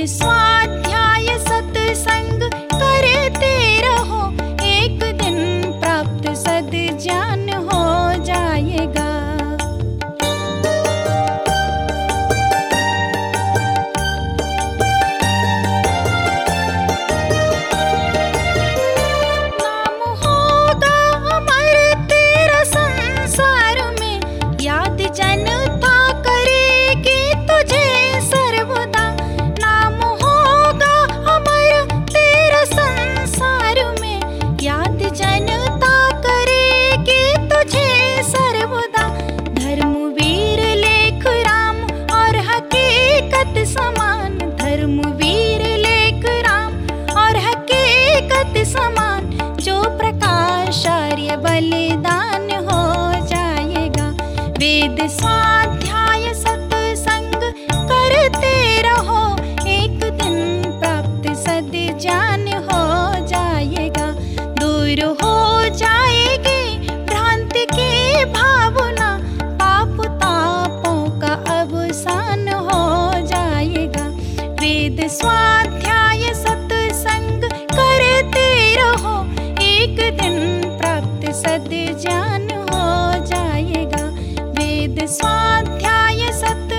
स्वाध्याय सत्संग करते रहो, एक दिन प्राप्त सद्ज्ञान हो जाएगा। नाम होगा अमर तेरा संसार में, याद जनता करेगी तुझे सर्वदा। नाम होगा अमर तेरा संसार में, याद जनता करेगी तुझे सर्वदा। धर्मवीर लेख राम और हकीकत समान, धर्मवीर लेख राम और हकीकत समान। जो प्रकाश आर्य बलिदान हो जाएगा। वेद स्वाध्याय सत्संग करते रहो, एक दिन प्राप्त सद्ज्ञान हो जाएगा। दूर हो जाएगी भ्रांति की भावना, पाप तापों का अवसान हो जाएगा। वेद स्वाध्याय सत्संग करते रहो, एक दिन प्राप्त सद्ज्ञान हो जाएगा। वेद स्वाध्याय सत्संग